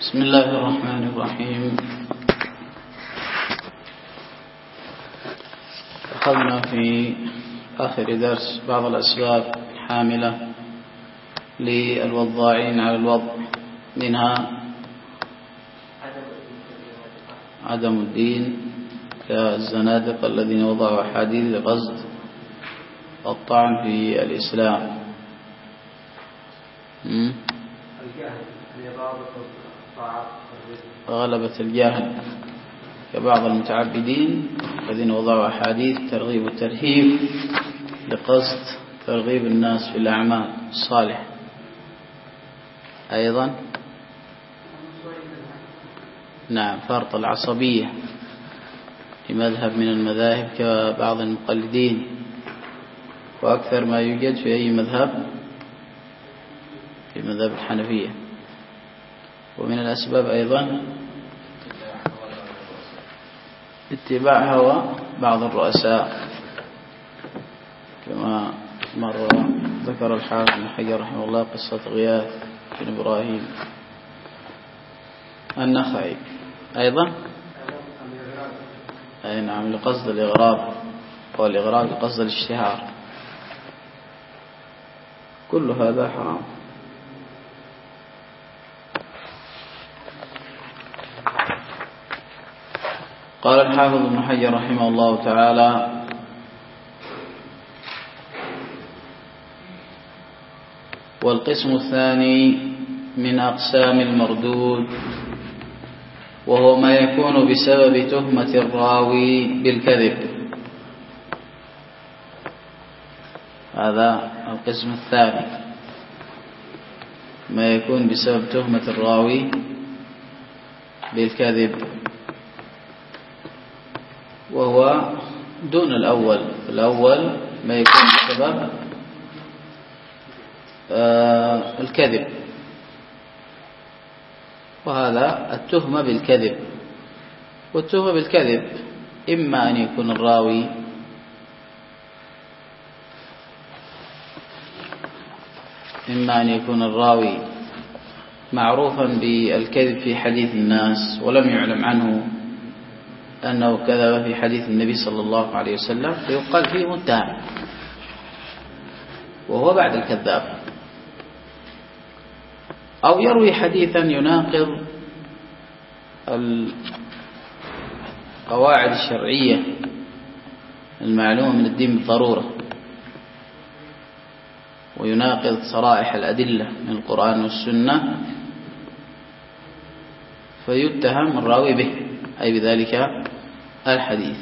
بسم الله الرحمن الرحيم. أخذنا في آخر درس بعض الأسباب الحاملة للوضاعين على الوضع، منها عدم الدين كالزنادقة الذين وضعوا أحاديث لقصد الطعن في الإسلام. غلبة الجهل كبعض المتعبدين الذين وضعوا أحاديث ترغيب والترهيب لقصد ترغيب الناس في الأعمال الصالحة. أيضا نعم، فرط العصبية في مذهب من المذاهب كبعض المقلدين، وأكثر ما يوجد في أي مذهب، في مذهب الحنفية. ومن الأسباب أيضا اتباع هوى بعض الرؤساء، كما مرة ذكر الحافظ بن حجر رحمه الله قصة غياث بن إبراهيم النخعي أيضا، أي نعم، لقصد الإغراب، والإغراب لقصد الاشتهار. كل هذا حرام. قال الحافظ بن حجر رحمه الله تعالى: والقسم الثاني من أقسام المردود، وهو ما يكون بسبب تهمة الراوي بالكذب. هذا القسم الثاني، ما يكون بسبب تهمة الراوي بالكذب، وهو دون الأول. الأول ما يكون بسبب الكذب، وهذا التهمة بالكذب. والتهمة بالكذب إما أن يكون الراوي معروفا بالكذب في حديث الناس ولم يعلم عنه أنه كذب في حديث النبي صلى الله عليه وسلم، فيقال فيه متهم وهو بعد الكذاب. أو يروي حديثا يناقض القواعد الشرعية المعلومة من الدين بالضرورة، ويناقض صرائح الأدلة من القرآن والسنة، فيتهم الراوي به، أي بذلك الحديث.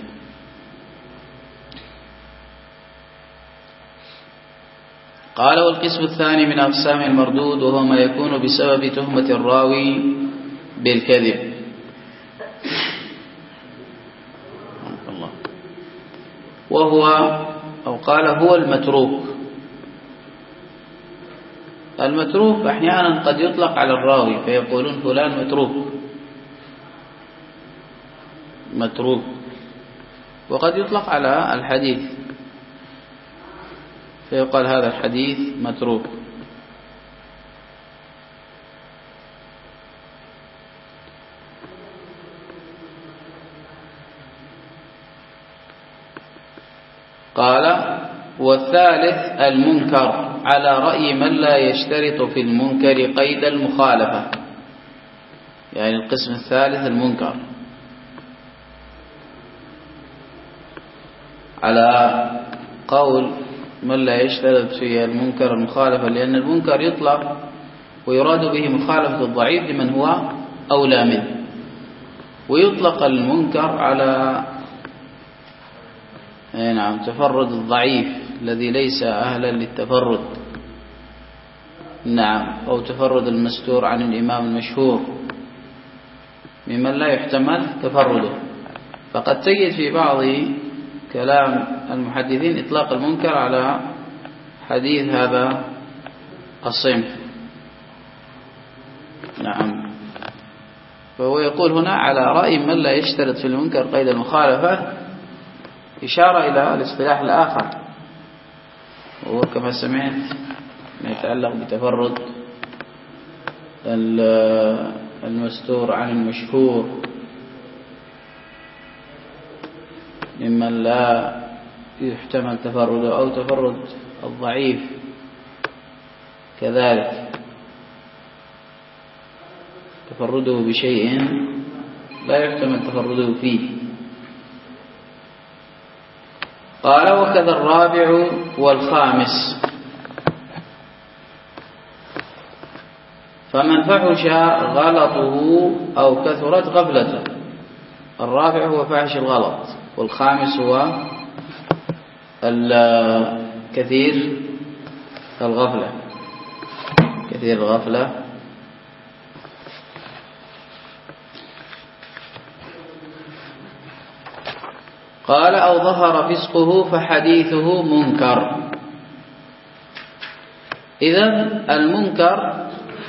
قال: والقسم الثاني من أقسام المردود، وهو ما يكون بسبب تهمة الراوي بالكذب. وهو، أو قال هو المتروك. المتروك أحيانا قد يطلق على الراوي فيقولون فلان متروك، وقد يطلق على الحديث فيقال هذا الحديث متروك. قال: والثالث المنكر، على رأي من لا يشترط في المنكر قيد المخالفة. يعني القسم الثالث المنكر على قول من لا يشترط في المنكر المخالفة، لأن المنكر يطلق ويراد به مخالفة الضعيف لمن هو أولى منه، ويطلق المنكر على تفرد الضعيف الذي ليس أهلا للتفرد، أو تفرد المستور عن الإمام المشهور ممن لا يحتمل تفرده. فقد تجد في بعض كلام المحدثين إطلاق المنكر على حديث هذا الصنف. فهو يقول هنا على رأي من لا يشترط في المنكر قيد المخالفة، إشارة إلى الاصطلاح الآخر، وهو كما سمعت ما يتعلق بتفرد المستور عن المشهور ممن لا يحتمل تفرده، أو تفرد الضعيف كذلك تفرده بشيء لا يحتمل تفرده فيه. قال: وكذا الرابع والخامس. فمن فحش غلطه أو كثرت غفلته. الرابع هو فاحش الغلط، والخامس هو كثير الغفلة. كثير الغفلة. قال: أو ظهر فسقه فحديثه منكر. إذن المنكر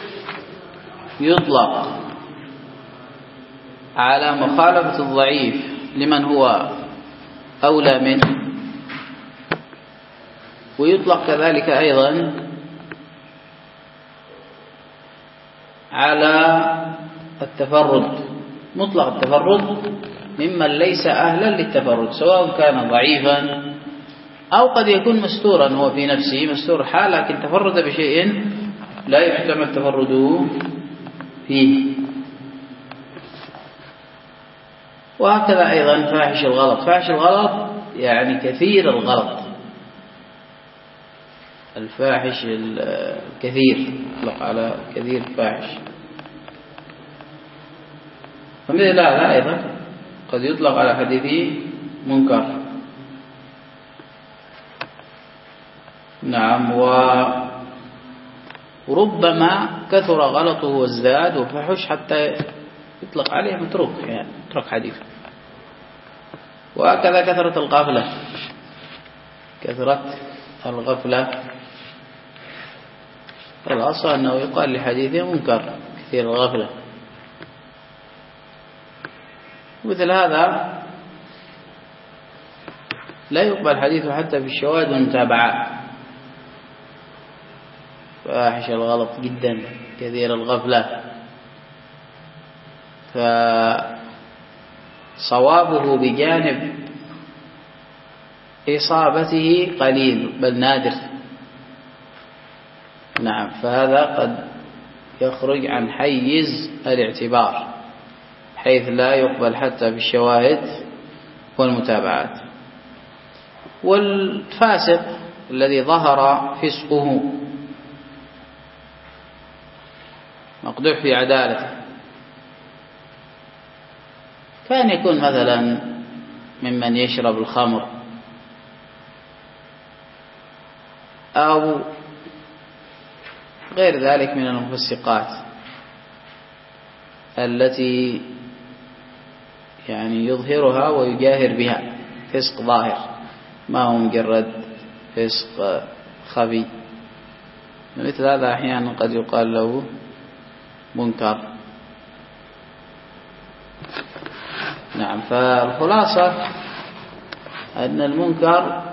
يطلق على مخالفة الضعيف لمن هو أولى منه، ويطلق كذلك أيضا على التفرد، مطلق التفرد ممن ليس أهلا للتفرد، سواء كان ضعيفا أو قد يكون مستورا هو في نفسه مستور حال، لكن تفرد بشيء لا يحتمل تفرده فيه. وهكذا أيضا فاحش الغلط. فاحش الغلط يعني كثير الغلط، الفاحش الكثير، يطلق على كثير فاحش. فمثل هذا أيضا قد يطلق على حديثه منكر. نعم. وربما كثر غلطه وازداد وفحش حتى يطلق عليه متروك، يعني متروك حديث. وهكذا كثرة الغفلة. كثرة الغفلة الأصل أنه يقال لحديثه منكر، كثير الغفلة. مثل هذا لا يقبل حديثه حتى في الشواهد والمتابعات. فاحش الغلط جدا، كثير الغفلة، فصوابه بجانب إصابته قليل بل نادر. نعم. فهذا قد يخرج عن حيز الاعتبار، حيث لا يقبل حتى بالشواهد والمتابعات. والفاسق الذي ظهر فسقه مقدوح في عدالته، كان يكون مثلا ممن يشرب الخمر أو غير ذلك من المفسقات التي يعني يظهرها ويجاهر بها، فسق ظاهر ما هو مجرد فسق خفي. مثل هذا أحيانا قد يقال له منكر. نعم. فالخلاصة أن المنكر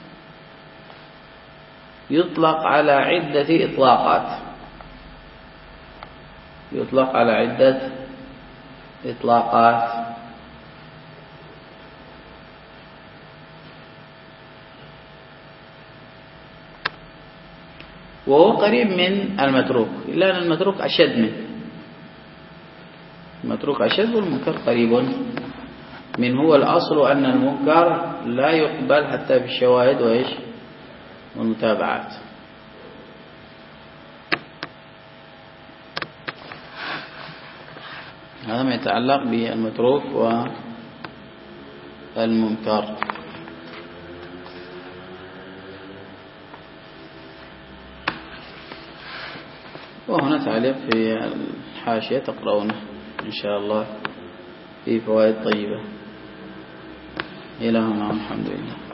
يطلق على عدة إطلاقات، يطلق على عدة إطلاقات. وهو قريب من المتروك، إلا أن المتروك أشد منه. المتروك أشد والمنكر قريب منه. هو الأصل أن المنكر لا يقبل حتى بالشواهد وإيش والمتابعات. هذا ما يتعلق بالمتروك والمنكر. وهنا تعليق في الحاشية تقرؤونه إن شاء الله، في فوائد طيبة. إلى هنا، الحمد لله.